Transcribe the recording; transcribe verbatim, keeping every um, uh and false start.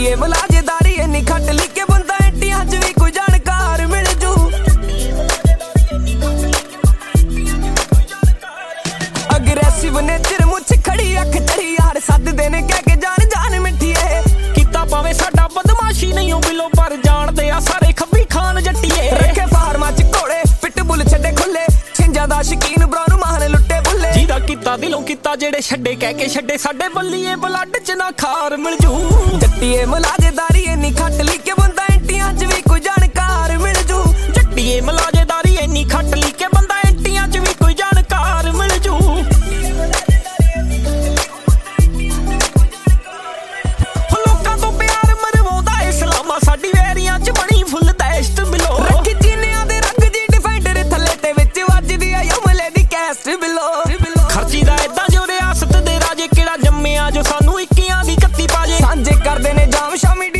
ਜੱਟੀਏ ਮਲਾਜੇਦਾਰੀ ਇੰਨੀ ਖੱਟ ਲਈ ਕਿ ਬੰਦਾ ਐਂਟੀਆਂ ਚ ਵੀ ਕੋਈ ਜਾਣਕਾਰ ਮਿਲ ਜੂ। ਅਗਰੈਸਿਵ ਨੇਚਰ ਮੁੱਛ ਖੜੀ ਅੱਖ ਚੜੀ ਯਾਰ ਸੱਦਦੇ ਨੇ ਕਹਿ ਕੇ ਜਾਨ ਜਾਨ ਮਿੱਠੀਏ। ਕੀਤਾ ਭਾਵੇਂ ਸਾਡਾ ਬਦਮਾਸ਼ੀ ਨਹੀਂ ਉਹ ਬਿਲੋ ਪਰ ਜਾਣਦੇ ਆ ਸਾਰੇ ਖੱਬੀ ਖਾਨ ਜੱਟੀਏ। ਰੱਖੇ ਫਾਰਮਾਂ ਚ ਘੋੜੇ ਪਿੱਟ ਬੁੱਲ ਛੱਡੇ ਖੁੱਲੇ ਛਿੰਜਾਂ ਦਾ ਸ਼ਕੀਨ ਬਰਾਉਨ ਮਾਹਨ ਲੁੱਟੇ ਬੁੱਲੇ। ਜਿਹਦਾ ਕੀਤਾ ਦਿਲੋਂ ਕੀਤਾ ਜਿਹੜੇ ਛੱਡੇ ਕਹਿ ਕੇ ਛੱਡੇ ਸਾਡੇ ਬੱਲੀਏ ਬਲੱਡ ਚ ਨਾ ਖਾਰ ਮਿਲ ਜੂ। ਜੱਟੀਏ ਮਲਾਜੇਦਾਰੀ ਇੰਨੀ ਖੱਟ ਲਈ ਕਿ ਬੰਦਾ ਐਂਟੀਆਂ ਚ ਵੀ ਕੋਈ ਜਾਣਕਾਰ ਮਿਲ ਜੂ। ਜੱਟੀਏ ਮਲਾਜੇਦਾਰੀ ਇੰਨੀ ਖੱਟ ਲਈ ਕਿ ਬੰਦਾ ਐਂਟੀਆਂ ਚ ਵੀ ਕੋਈ ਜਾਣਕਾਰ ਮਿਲ ਜੂ। ਲੋਕਾਂ ਤੋਂ ਪਿਆਰ ਮਰਵਾਉਂਦਾ ਇਸਲਾਮਾ ਸਾਡੀ ਵੈਰੀਆਂ ਚ ਬਣੀ ਫੁੱਲ ਦਹਿਸ਼ਤ ਬਿਲੋ। ਰੱਖੀ ਚੀਨਿਆਂ ਦੇ ਰੰਗ ਜੀ ਡਿਫਾਈਂਡਰ ਥੱਲੇ ਤੇ ਵਿੱਚ ਵੱਜਦੀ ਆ ਯਮਲੇ ਦੀ ਕੈਸਟ ਬਿਲੋ। ਖਰਚੀ ਦਾ ਏਦਾਂ ਜੋ ਰਿਆਸਤ ਦੇ ਰਾਜੇ ਕਿਹੜਾ ਜੰਮਿਆ ਜੋ ਸਾਨੂੰ ਇੱਕੀਆਂ ਦੀ ਕੱਤੀ ਪਾਜੇ। ਸਾਂਝੇ ਕਰਦੇ ਨੇ ਜਾਮ ਸ਼ਾਮੀ